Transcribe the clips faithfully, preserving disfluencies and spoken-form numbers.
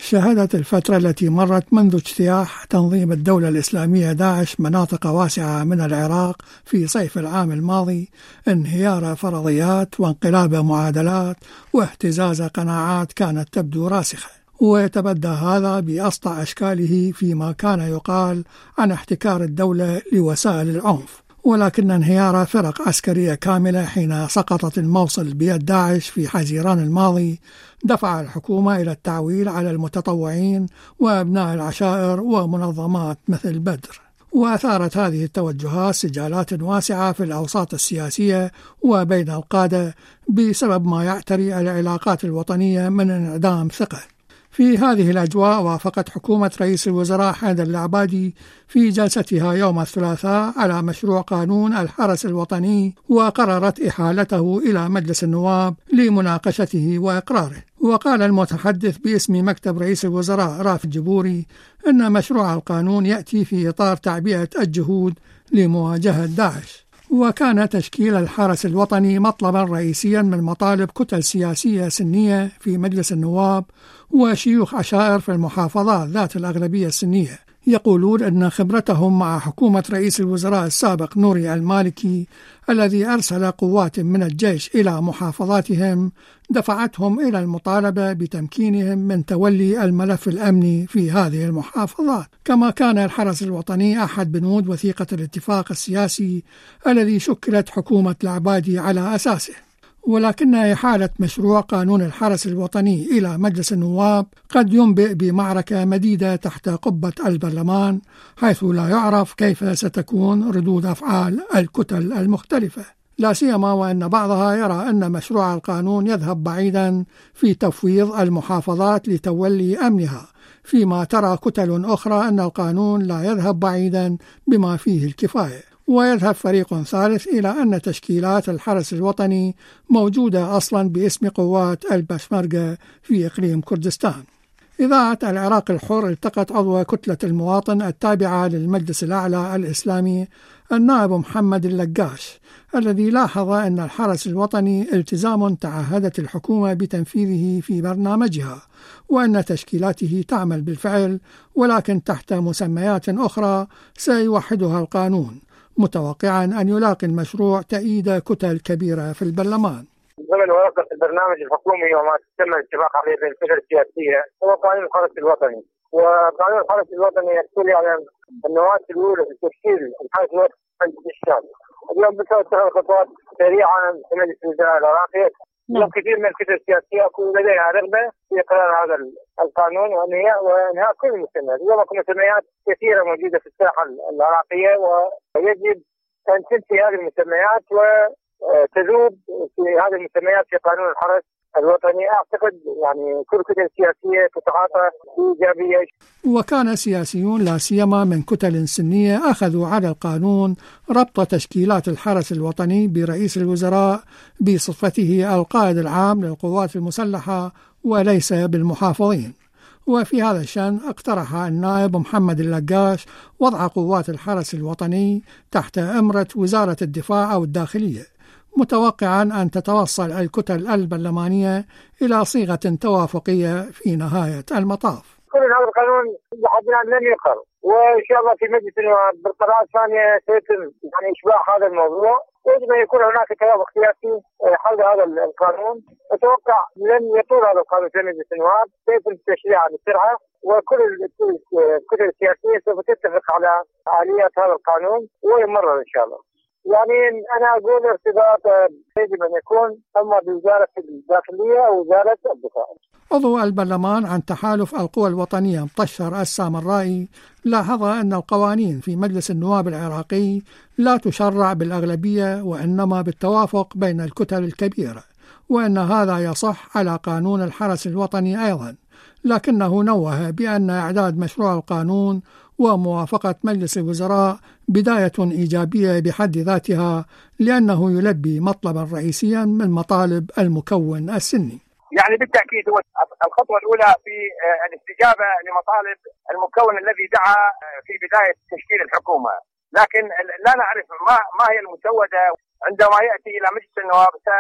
شهدت الفترة التي مرت منذ اجتياح تنظيم الدولة الإسلامية داعش مناطق واسعة من العراق في صيف العام الماضي انهيار فرضيات وانقلاب معادلات واهتزاز قناعات كانت تبدو راسخة، ويتبدى هذا بأسطع أشكاله فيما كان يقال عن احتكار الدولة لوسائل العنف. ولكن انهيار فرق عسكرية كاملة حين سقطت الموصل بيد داعش في حزيران الماضي دفع الحكومة إلى التعويل على المتطوعين وأبناء العشائر ومنظمات مثل بدر، وأثارت هذه التوجهات سجالات واسعة في الأوساط السياسية وبين القادة بسبب ما يعتري العلاقات الوطنية من انعدام ثقة. في هذه الأجواء وافقت حكومة رئيس الوزراء حيدر العبادي في جلستها يوم الثلاثاء على مشروع قانون الحرس الوطني، وقررت إحالته إلى مجلس النواب لمناقشته وإقراره. وقال المتحدث باسم مكتب رئيس الوزراء رافد جبوري أن مشروع القانون يأتي في إطار تعبئة الجهود لمواجهة داعش. وكان تشكيل الحرس الوطني مطلبا رئيسيا من مطالب كتل سياسية سنية في مجلس النواب وشيوخ عشائر في المحافظات ذات الأغلبية السنية، يقولون أن خبرتهم مع حكومة رئيس الوزراء السابق نوري المالكي الذي أرسل قوات من الجيش إلى محافظاتهم دفعتهم إلى المطالبة بتمكينهم من تولي الملف الأمني في هذه المحافظات. كما كان الحرس الوطني أحد بنود وثيقة الاتفاق السياسي الذي شكلت حكومة العبادي على أساسه. ولكن إحالة مشروع قانون الحرس الوطني إلى مجلس النواب قد ينبئ بمعركة مديدة تحت قبة البرلمان، حيث لا يعرف كيف ستكون ردود أفعال الكتل المختلفة، لا سيما وأن بعضها يرى أن مشروع القانون يذهب بعيدا في تفويض المحافظات لتولي أمنها، فيما ترى كتل أخرى أن القانون لا يذهب بعيدا بما فيه الكفاية. ويذهب فريق ثالث إلى أن تشكيلات الحرس الوطني موجودة أصلا باسم قوات البشمركة في إقليم كردستان. إذاعة العراق الحر التقت عضو كتلة المواطن التابعة للمجلس الأعلى الإسلامي النائب محمد اللقاش، الذي لاحظ أن الحرس الوطني التزام تعهدت الحكومة بتنفيذه في برنامجها، وأن تشكيلاته تعمل بالفعل ولكن تحت مسميات أخرى سيوحدها القانون، متوقعا أن يلاقي المشروع تأييد كتل كبيرة في البرلمان. ضمن ورقة البرنامج الحكومي وما تم الاتفاق عليه بين الفكر السياسية هو قانون الحرس الوطني، وقانون الحرس الوطني يحتوي على النواة الأولى في تشكيل الحرس الوطني الشعب. اليوم بسبب اتخاذ خطوات سريعة في مجلس الوزراء العراقي، نعم. كثير من الكتل السياسية يكون لديها رغبة في إقرار هذا القانون وإنهاء وإنهاء كل المسميات. هناك مسميات كثيرة موجودة في الساحة العراقية، ويجب أن تنتهي هذه المسميات وتذوب في هذه المسميات في قانون الحرس الوطني. أعتقد يعني كل كتل سياسية تتعاطى بإيجابية. وكان سياسيون لا سيما من كتل سنية أخذوا على القانون ربط تشكيلات الحرس الوطني برئيس الوزراء بصفته القائد العام للقوات المسلحة وليس بالمحافظين. وفي هذا الشأن اقترح النائب محمد اللقاش وضع قوات الحرس الوطني تحت أمرة وزارة الدفاع أو الداخلية، متوقعا أن تتوصل الكتل البرلمانية إلى صيغة توافقية في نهاية المطاف. كل هذا القانون لحد الآن لم يقر، وإن شاء الله في مجلس النواب بالقراءة الثانية سيتم يعني إشباع هذا الموضوع، ويجب أن يكون هناك توافق سياسي حول هذا القانون. أتوقع لن يطول هذا القانون في مجلس النواب، سيتم تشريعه بسرعة، وكل الكتل السياسية سوف تتفق على آليات هذا القانون ويمرر إن شاء الله. يعني أنا أقول ارتباط يجب أن يكون أما بوزارة الداخلية أو وزارة الدفاع. عضو البرلمان عن تحالف القوى الوطنية مطشر السامرائي لاحظ أن القوانين في مجلس النواب العراقي لا تشرع بالأغلبية وإنما بالتوافق بين الكتل الكبيرة، وأن هذا يصح على قانون الحرس الوطني أيضا، لكنه نوه بأن إعداد مشروع القانون وموافقة مجلس الوزراء بداية إيجابية بحد ذاتها، لأنه يلبي مطلبا رئيسيا من مطالب المكون السني. يعني بالتأكيد هو الخطوة الأولى في الاستجابة لمطالب المكون الذي دعا في بداية تشكيل الحكومة، لكن لا نعرف ما ما هي المسودة عندما يأتي إلى مجلس النواب.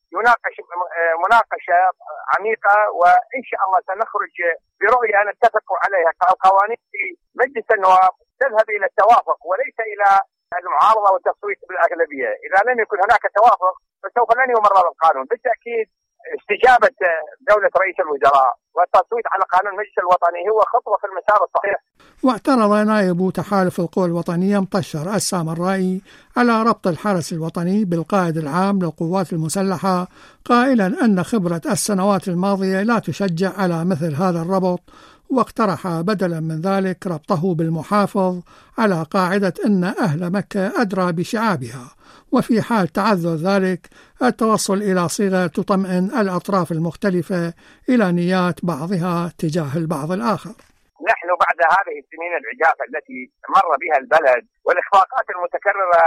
يناقش مناقشة عميقة، وإن شاء الله سنخرج برؤية نتفق عليها. القوانين في مجلس النواب تذهب إلى التوافق وليس إلى المعارضة والتصويت بالأغلبية. إذا لم يكن هناك توافق فسوف لن يمرر القانون. بالتأكيد استجابة دولة رئيس الوزراء والتصويت على قانون المجلس الوطني هو خطوة في المسار الصحيح. واعترض نائب تحالف القوى الوطنية مطشر السامرائي على ربط الحرس الوطني بالقائد العام للقوات المسلحة، قائلا أن خبرة السنوات الماضية لا تشجع على مثل هذا الربط، واقترح بدلا من ذلك ربطه بالمحافظ على قاعدة أن أهل مكة أدرى بشعابها، وفي حال تعذر ذلك التوصل إلى صيغة تطمئن الأطراف المختلفة إلى نيات بعضها تجاه البعض الآخر. نحن بعد هذه السنين العجافة التي مر بها البلد والإخفاقات المتكررة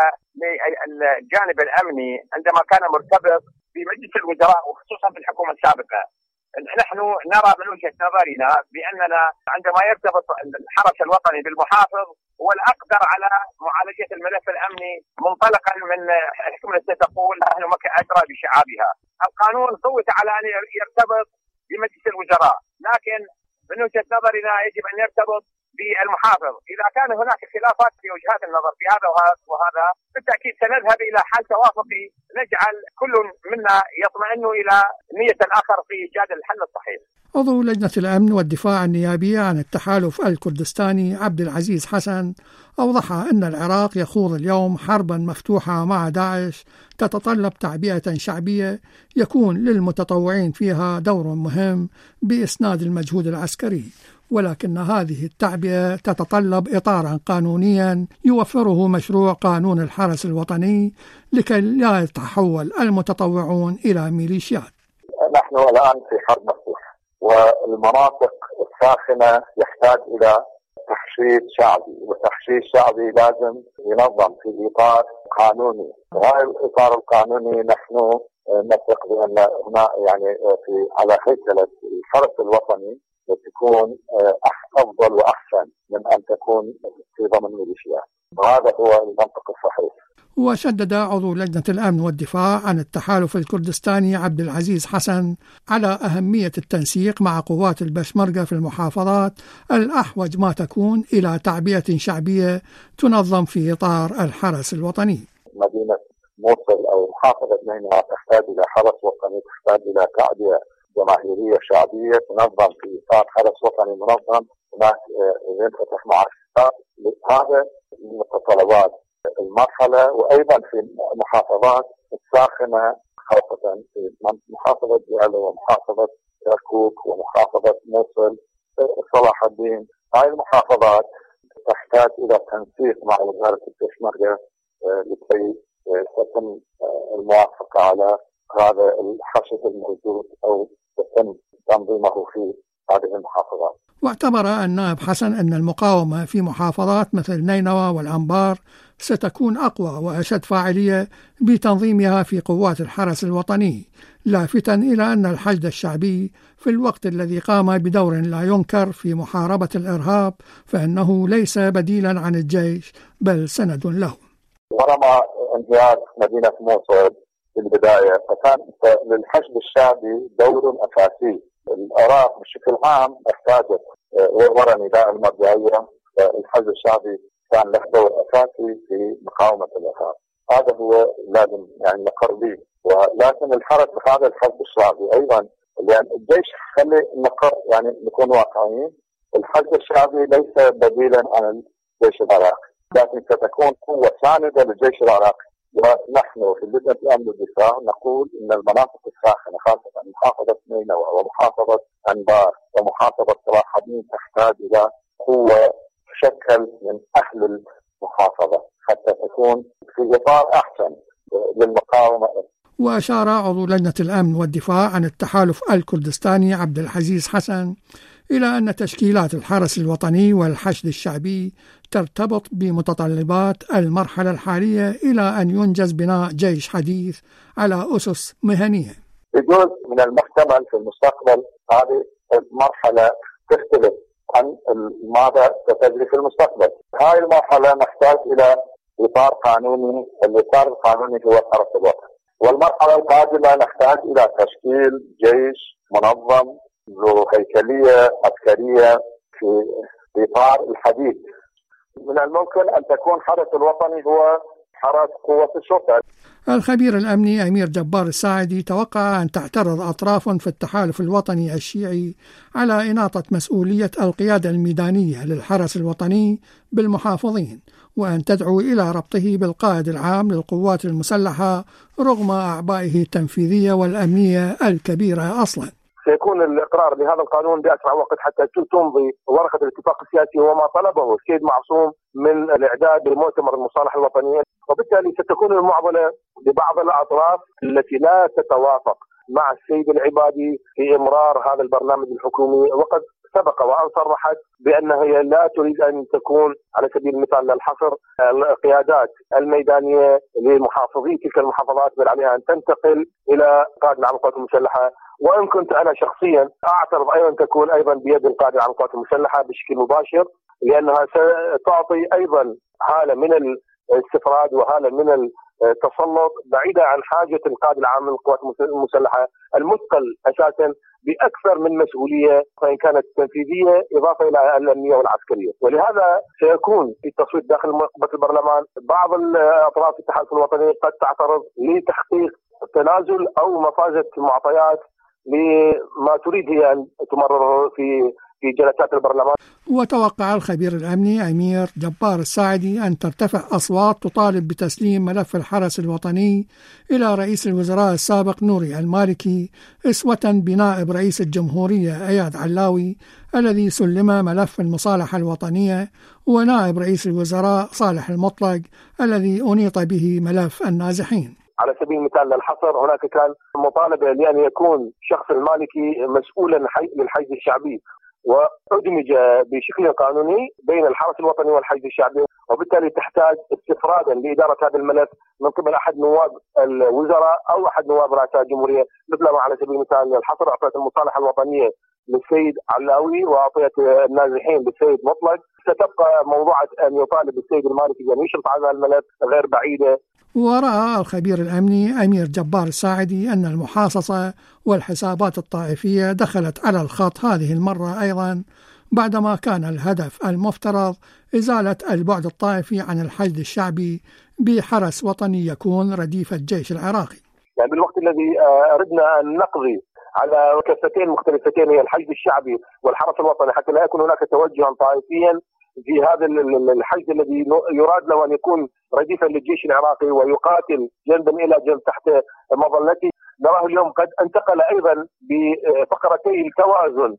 للجانب الأمني عندما كان مرتبط بمجلس الوزراء وخصوصا بالحكومة السابقة، نحن نرى من وجهة نظرنا بأننا عندما يرتبط الحرس الوطني بالمحافظ هو الأقدر على معالجة الملف الأمني، منطلقا من حكمة تقول أهل مكة أدرى بشعابها. القانون صوت على أن يرتبط بمجلس الوزراء، لكن من وجهة نظرنا يجب أن يرتبط بالمحافظ. إذا كان هناك خلافات في وجهات النظر في هذا وهذا بالتأكيد سنذهب إلى حل توافقي نجعل كل منا يطمئن إلى نية الآخر في إيجاد الحل الصحيح. عضو لجنة الأمن والدفاع النيابية عن التحالف الكردستاني عبد العزيز حسن أوضح أن العراق يخوض اليوم حربا مفتوحة مع داعش تتطلب تعبئة شعبية يكون للمتطوعين فيها دور مهم بإسناد المجهود العسكري، ولكن هذه التعبئة تتطلب إطارا قانونيا يوفره مشروع قانون الحرس الوطني لكي لا يتحول المتطوعون إلى ميليشيات. نحن الآن في حرب مفتوحة، والمناطق الساخنة يحتاج إلى تحشيد شعبي، والتحشيد الشعبي لازم ينظم في إطار قانوني. وهذا الإطار القانوني نحن نثق بأن هنا يعني في على هيكلة الحرس الوطني تكون أفضل وأحسن من أن تكون في ضمن ميليشيات، وهذا هو المنطق الصحيح. وشدد عضو لجنة الأمن والدفاع عن التحالف الكردستاني عبد العزيز حسن على أهمية التنسيق مع قوات البشمركة في المحافظات الأحوج ما تكون إلى تعبئة شعبية تنظم في إطار الحرس الوطني. مدينة موصل أو محافظة نينوى تحتاج إلى حرس وطني، تحتاج إلى تعبئة جماهيرية شعبية تنظم في إطار حرس وطني منظم. هناك ينفتح معسكرات، هذا متطلبات المرحلة. وأيضا في المحافظات الساخنة خاصة في محافظة جعل ومحافظة كركوك ومحافظة موصل صلاح الدين، هذه المحافظات تحتاج إلى تنسيق مع وزارة البشمركة لكي تتم الموافقة على هذا الحشد الموجود أو يتم تنظيمه في هذه المحافظات. واعتبر النائب حسن أن المقاومة في محافظات مثل نينوى والأنبار ستكون أقوى وأشد فاعلية بتنظيمها في قوات الحرس الوطني، لافتا إلى أن الحشد الشعبي في الوقت الذي قام بدور لا ينكر في محاربة الإرهاب فإنه ليس بديلا عن الجيش بل سند له. ورغم انهيار مدينة موصل في البداية فكان للحشد الشعبي دور أساسي. العراق بشكل عام احتاجت ورا نداء المرجعية، الحشد الشعبي كان له دور أساسي في مقاومة الإرهاب. هذا هو لازم يعني نقر به. ولكن الحرس هذا الحشد الشعبي أيضا، لأن الجيش خلي نقر يعني نكون واقعيين، الحشد الشعبي ليس بديلا عن الجيش العراقي، لكن ستكون قوة ساندة للجيش العراقي. ونحن في لجنة الأمن والدفاع نقول أن المناطق الساخنة خاصة محافظة نينوى ومحافظة أنبار ومحافظة صلاح الدين تحتاج إلى قوة تشكل من أهل المحافظة حتى تكون في إطار أحسن للمقاومة. وأشار عضو لجنة الأمن والدفاع عن التحالف الكردستاني عبد العزيز حسن إلى أن تشكيلات الحرس الوطني والحشد الشعبي ترتبط بمتطلبات المرحلة الحالية إلى أن ينجز بناء جيش حديث على أسس مهنية. يجوز من المحتمل في المستقبل هذه المرحلة تختلف عن ماذا ستجري في المستقبل. هذه المرحلة نحتاج إلى إطار قانوني، الإطار القانوني هو الحرس الوطني. والمرحلة القادمة نحتاج إلى تشكيل جيش منظم ذو هيكلية عسكرية في إطار الحديث. من الممكن أن تكون حرس الوطني هو حرس قوة الشرطة. الخبير الأمني أمير جبار الساعدي توقع أن تعترض أطراف في التحالف الوطني الشيعي على إناطة مسؤولية القيادة الميدانية للحرس الوطني بالمحافظين، وأن تدعو إلى ربطه بالقائد العام للقوات المسلحة رغم أعبائه التنفيذية والأمنية الكبيرة أصلا. سيكون الإقرار بهذا القانون بأسرع وقت حتى تمضي ورقة الاتفاق السياسي وما طلبه السيد معصوم من الإعداد لمؤتمر المصالحة الوطنية، وبالتالي ستكون المعضلة لبعض الأطراف التي لا تتوافق مع السيد العبادي في إمرار هذا البرنامج الحكومي، وقد سبق وأن صرحت بأنها لا تريد أن تكون على سبيل المثال للحصر القيادات الميدانية لمحافظي تلك المحافظات، بل عليها أن تنتقل إلى قائد العام للقوات المسلحة. وإن كنت أنا شخصيا أعترض أيضا تكون أيضا بيد القائد العام للقوات المسلحة بشكل مباشر، لأنها ستعطي أيضا حالة من الاستفراد وحالة من التسلط بعيدة عن حاجة القائد العام للقوات المسلحة المثقل أساسا بأكثر من مسؤولية فإن كانت تنفيذية إضافة إلى الأمنية والعسكرية. ولهذا سيكون في التصويت داخل مقبة البرلمان بعض الأطراف التحالف الوطني قد تعترض لتحقيق تنازل أو مفازة معطيات لما تريد هي أن تمرر في في جلسات البرلمان. وتوقع الخبير الأمني أمير جبار الساعدي أن ترتفع أصوات تطالب بتسليم ملف الحرس الوطني إلى رئيس الوزراء السابق نوري المالكي أسوة بنائب رئيس الجمهورية أياد علاوي الذي سلم ملف المصالحة الوطنية، ونائب رئيس الوزراء صالح المطلق الذي أنيط به ملف النازحين. على سبيل المثال للحصر هناك كان مطالبة لأن يكون شخص المالكي مسؤولا للحشد الشعبي، وأدمج بشكل قانوني بين الحرس الوطني والحشد الشعبي، وبالتالي تحتاج استفرادا لإدارة هذا الملف من قبل أحد نواب الوزراء أو أحد نواب رؤساء الجمهورية، مثل ما على سبيل المثال الحصر أعطت المصالحة الوطنية للسيد علاوي وأعطيت النازحين للسيد مطلق. ستبقى موضوعة أن يطالب السيد المالكي بأن يشرف على الملف غير بعيدة. ورأى الخبير الأمني أمير جبار الساعدي أن المحاصصة والحسابات الطائفية دخلت على الخط هذه المرة أيضا، بعدما كان الهدف المفترض إزالة البعد الطائفي عن الحشد الشعبي بحرس وطني يكون رديف الجيش العراقي. يعني بالوقت الذي أردنا أن نقضي على كفتين مختلفتين هي الحشد الشعبي والحرس الوطني حتى لا يكون هناك توجها طائفيا في هذا الحشد الذي يراد له أن يكون رديفا للجيش العراقي ويقاتل جنبا إلى جنب تحت مظلته، نراه اليوم قد انتقل أيضا بفقرتي التوازن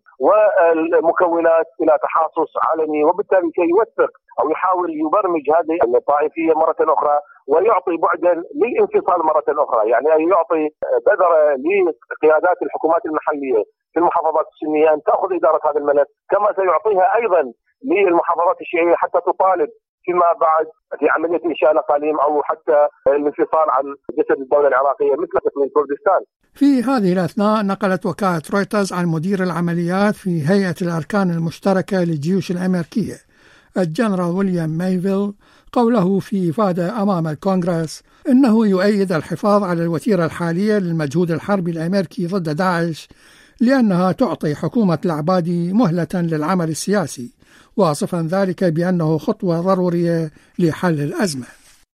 والمكونات إلى تحاصص علني، وبالتالي كي يوثق أو يحاول يبرمج هذه الطائفية مرة أخرى ويعطي بعدا للانفصال مرة أخرى، يعني أن يعطي بذرة لقيادات الحكومات المحلية في المحافظات السنية أن تأخذ إدارة هذا الملف، كما سيعطيها أيضا للمحافظات الشيعية حتى تطالب فيما بعد في عملية إنشاء الأقاليم أو حتى الانفصال عن جسد الدولة العراقية مثل تقليم كردستان. في هذه الأثناء نقلت وكالة رويترز عن مدير العمليات في هيئة الأركان المشتركة للجيوش الأمريكية الجنرال ويليام مايفيل قوله في إفادة أمام الكونغرس إنه يؤيد الحفاظ على الوتيرة الحالية للمجهود الحربي الأمريكي ضد داعش لأنها تعطي حكومة العبادي مهلة للعمل السياسي، واصفا ذلك بأنه خطوة ضرورية لحل الأزمة.